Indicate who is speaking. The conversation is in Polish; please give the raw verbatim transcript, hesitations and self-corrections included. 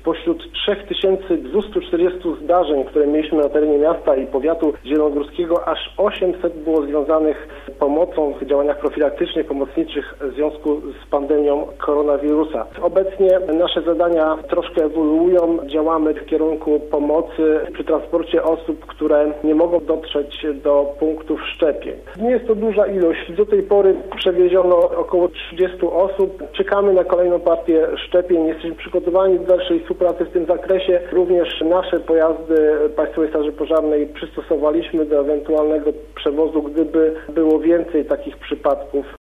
Speaker 1: Spośród trzy tysiące dwieście czterdzieści zdarzeń, które mieliśmy na terenie miasta i powiatu zielonogórskiego, aż osiemset było związanych z pomocą w działaniach profilaktycznych, pomocniczych w związku z pandemią koronawirusa. Obecnie nasze zadania troszkę ewoluują. Działamy w kierunku pomocy przy transporcie osób, które nie mogą dotrzeć do punktów szczepień. Nie jest to duża ilość. Do tej pory przewieziono około trzydzieści osób. Czekamy na kolejną partię szczepień. Jesteśmy przygotowani do dalszej współpracy w tym zakresie. Również nasze pojazdy Państwowej Straży Pożarnej przystosowaliśmy do ewentualnego przewozu, gdyby było więcej takich przypadków.